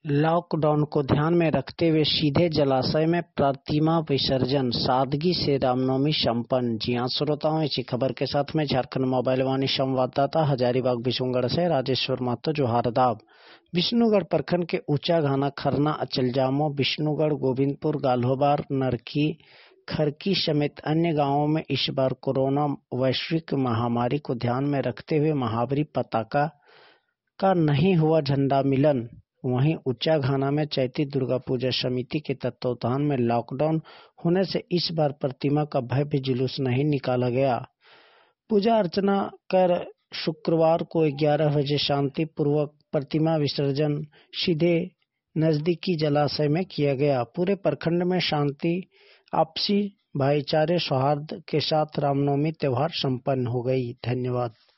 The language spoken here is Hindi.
लॉकडाउन को ध्यान में रखते हुए सीधे जलाशय में प्रतिमा विसर्जन, सादगी से रामनवमी संपन्न। जी हां श्रोताओं, इसी खबर के साथ में झारखंड मोबाइल वाणी संवाददाता हजारीबाग विष्णुगढ़ से राजेश्वर महतो जोहार आदाब। विष्णुगढ़ प्रखंड के ऊंचा घाना, खरना, अचलजामो, विष्णुगढ़, गोविंदपुर, गाल्होबार, नरकी, खरकी समेत अन्य गांवों में इस बार कोरोना वैश्विक महामारी को ध्यान में रखते हुए महावीर पताका का नहीं हुआ झंडा मिलन। वहीं ऊंचा घाना में चैती दुर्गा पूजा समिति के तत्वावधान में लॉकडाउन होने से इस बार प्रतिमा का भव्य जुलूस नहीं निकाला गया। पूजा अर्चना कर शुक्रवार को 11 बजे शांति पूर्वक प्रतिमा विसर्जन सीधे नजदीकी जलाशय में किया गया। पूरे प्रखंड में शांति, आपसी भाईचारे, सौहार्द के साथ रामनवमी त्योहार संपन्न हो गई। धन्यवाद।